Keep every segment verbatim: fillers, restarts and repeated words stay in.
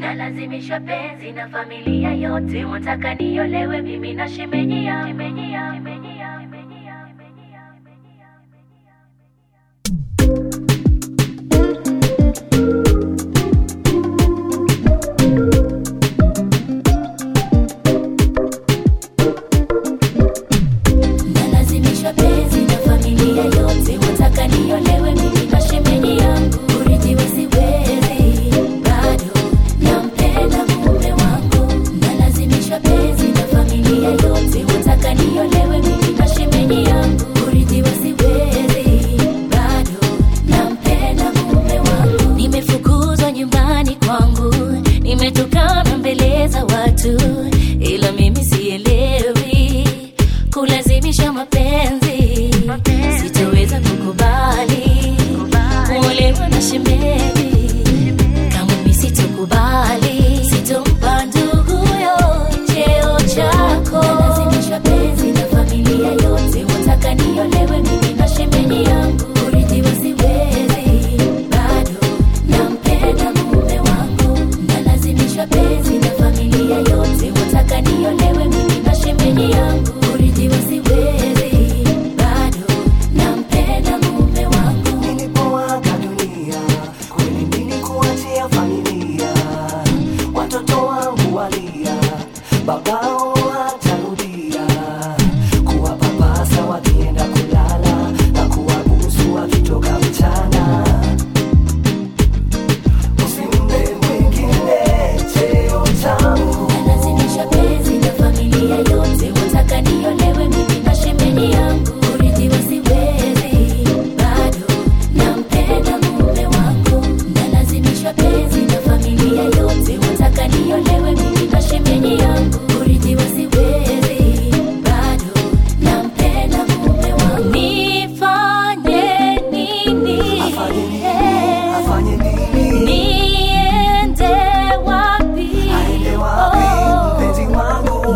Nalazimishwa penzi na familia yote, wataka niolewe mimi na shemeji yangu. Nalazimishwa penzi na familia yote, wataka niolewe mimi na shemeji yangu. Urithi wasiwezi, bado nampenda mume wangu. Nalazimishwa penzi na familia yote, wataka niolewe mimi na shemeji yangu. Urithi wasiwezi, bado nampenda mume wangu. Nimefukuzwa nyumbani kwangu, nimetukana mbele za watu, ila mimi sielewi kulazimisha mapenzi. Sitaweza kukubali kuolewa na shemeji, kama mimi sitakubali. Sitompa nduguyo cheo chako. Nalazimishwa penzi na familia yote, wataka niolewe mimi na shemeji yangu. Urithi wasiwezi, bado nampenda mume wangu. Nalazimishwa penzi na familia yote, wataka niolewe mimi na shemeji yangu. Urithi wasiwezi, bado nampenda mume wangu. Nilipoaga dunia, kweli nilikuachia familia. Watoto wangu walia, babao hatarudia. Kuwapapasa wakienda kulala, na kuwabusu wakitoka mchana. Usimpe mwingine cheo changu. Nalazimishwa penzi na familia yote, wataka niolewe mimi na shemeji yangu. Urithi wasiwezi, bado nampenda mume wangu. Nalazimishwa penzi na familia yote, wataka niolewe mimi na shemeji yangu. Urithi wasiwezi, bado nampenda mume wangu. Nifanye nini? Afanye nini? Afanye nini? Niende wapi? Aende wapi mpenzi wangu?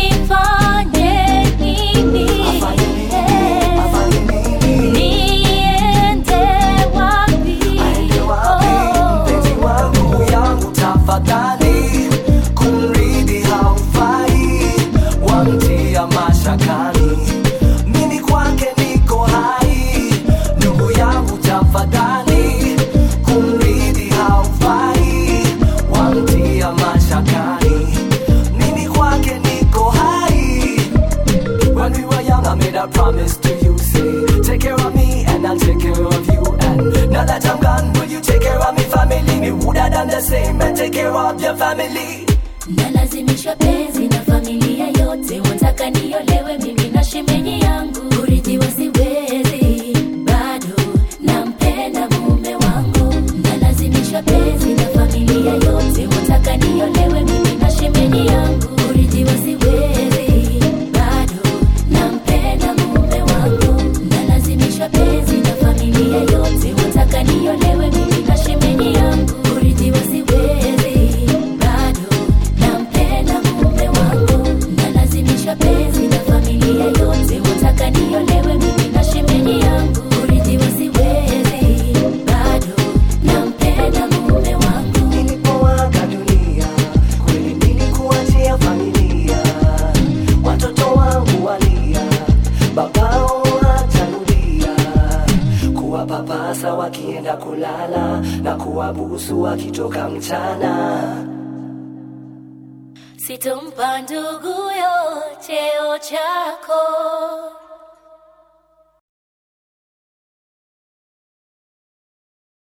Nifanye nini? Afanye nini? Afanye nini? Niende wapi? Aende wapi mpenzi wangu? Yangu tafadhali, kumridhi haufai, wamtia mashakani. Mimi kwake niko hai. Ndugu yangu tafadhali, kumridhi haufai, wamtia mashakani. Mimi kwake niko hai. When we were young, I made a promise to you, say, take care of me and I'll take care of you. And now that I'm gone, will you take care of me family? Me would have done the same and take care of your family. Nalazimishwa penzi na familia yote, wataka niolewe mimi na shemeji yangu. Urithi wasiwezi, bado nampenda mume wangu. Nalazimishwa penzi na familia yote, wataka niolewe mimi na shemeji yangu. Urithi wasiwezi, bado nampenda mume wangu. Nalazimishwa penzi na familia yote, wataka niolewe mimi na shemeji yangu. Urithi wasiwezi, bado nampenda mume wangu. Nalazimishwa penzi na familia yote, wataka niolewe mimi na shemeji yangu. Urithi wasiwezi, bado nampenda mume wangu. Nilipoaga dunia, kweli nilikuachia familia. Watoto wangu walia, babao hatarudia. Kuwapapasa wakienda kulala, na kuwabusu wakitoka mchana. Sitompa nduguyo cheo chako.